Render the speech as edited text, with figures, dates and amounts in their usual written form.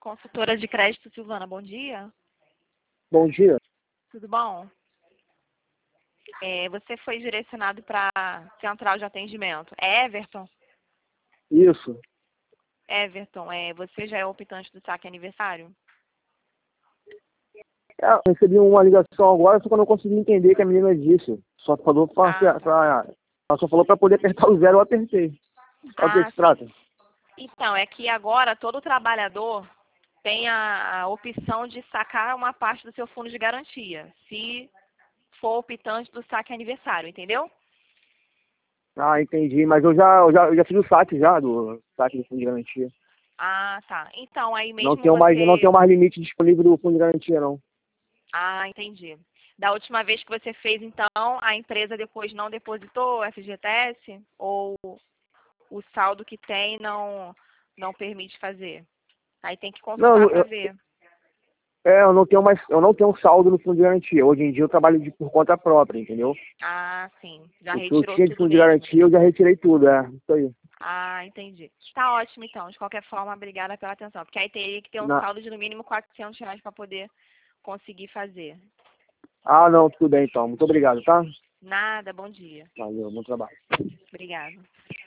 Consultora de crédito, Silvana, bom dia. Bom dia. Tudo bom? Você foi direcionado para central de atendimento. É Everton? Isso. Everton, você já é optante do saque aniversário? Eu recebi uma ligação agora, só que eu não consegui entender o que a menina disse. Só falou ela só falou para poder apertar o zero, eu apertei. Olha o que se trata. Então, é que agora todo trabalhador tem a opção de sacar uma parte do seu fundo de garantia, se for optante do saque aniversário, entendeu? Ah, entendi. Mas eu já fiz o saque já, do saque do fundo de garantia. Ah, tá. Então, aí Não mesmo tenho mais, eu não você... tenho mais limite disponível do fundo de garantia, não. Ah, entendi. Da última vez que você fez, então, a empresa depois não depositou o FGTS? Ou o saldo que tem não permite fazer? Aí tem que Não, consultar para ver. eu não tenho mais, eu não tenho saldo no fundo de garantia. Hoje em dia eu trabalho por conta própria, entendeu? Ah, sim. Já O que eu retirou tinha de tudo fundo de mesmo. garantia, eu já retirei tudo, isso aí. Ah, entendi. Tá ótimo, então. De qualquer forma, obrigada pela atenção. Porque aí teria que ter um Na- saldo de no mínimo R$ 400 para poder conseguir fazer. Ah, não, tudo bem então. Muito obrigado, tá? Nada, bom dia. Valeu, bom trabalho. Obrigada.